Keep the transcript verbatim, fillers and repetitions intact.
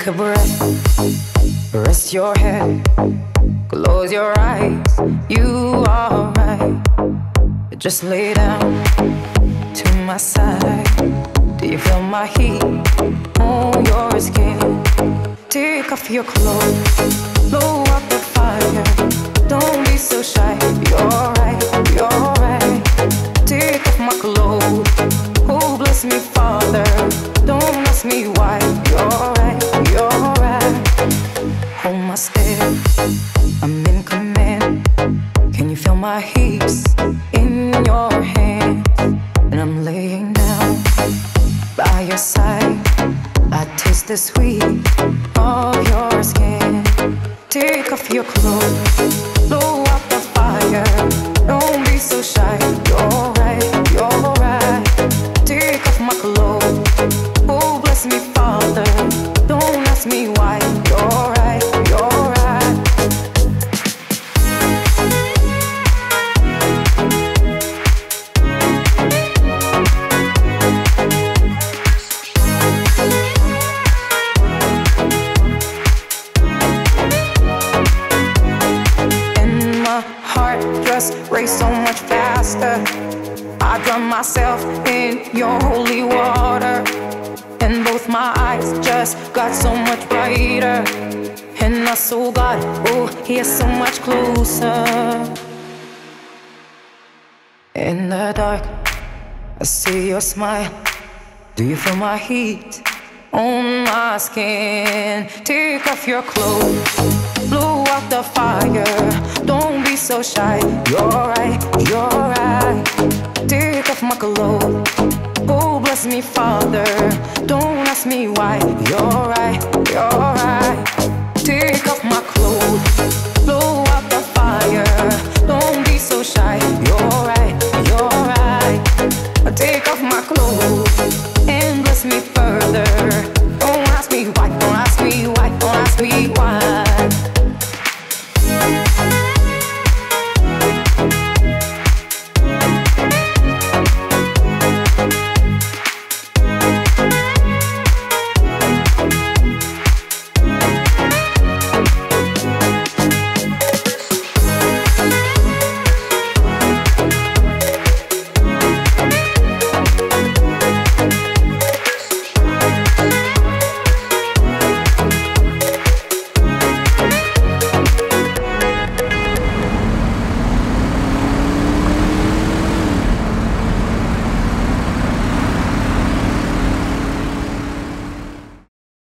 Take a breath, rest your head, close your eyes, you are right. Just lay down to my side. Do you feel my heat on your skin? Take off your clothes, blow out the fire. Don't be so shy, you're right, you're right. Take off my clothes, oh bless me Father. Don't ask me why, you're right, you're right. Hold my step, I'm in command. Can you feel my hips in your hands? And I'm laying down by your side. I taste the sweet of your skin. Take off your clothes, blow out the fire. Don't be so shy, you're right, you're right. Take off my clothes, oh bless me Father. Don't ask me why, you're right, you're right. And my heart just race so much faster. I drown myself in your holy water, and both my eyes just got so much brighter. And I saw God, oh, He is so much closer. In the dark, I see your smile. Do you feel my heat on my skin? Take off your clothes, blow out the fire. Don't be so shy, you're right, you're right. Take off my clothes, oh bless me Father. Don't ask me why, you're right, you're right. Take off my clothes, blow out the fire. Don't be so shy, you're right, you're right. Take off my clothes and bless me further.